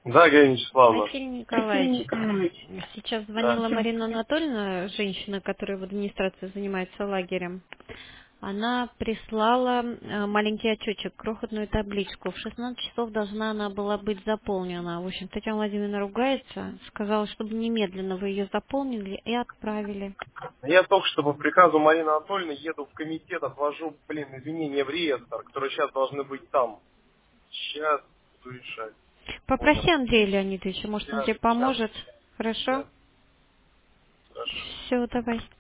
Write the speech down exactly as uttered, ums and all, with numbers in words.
Да, Галина Вячеславовна. Василий Василий Николаевич, Николаевич. сейчас Да. звонила Марина Анатольевна, женщина, которая в администрации занимается лагерем. Она прислала э, маленький отчетчик, крохотную табличку. В шестнадцать часов должна она была быть заполнена. В общем, Татьяна Владимировна ругается, сказала, чтобы немедленно вы ее заполнили и отправили. Я только что по приказу Марины Анатольевны еду в комитет, отвожу, блин, извинения в реестр, которые сейчас должны быть там. Сейчас буду решать. Понял. Попроси Андрея Леонидовича, может, он Сейчас, тебе сейчас, поможет. Хорошо? сейчас. Хорошо. Все, давай.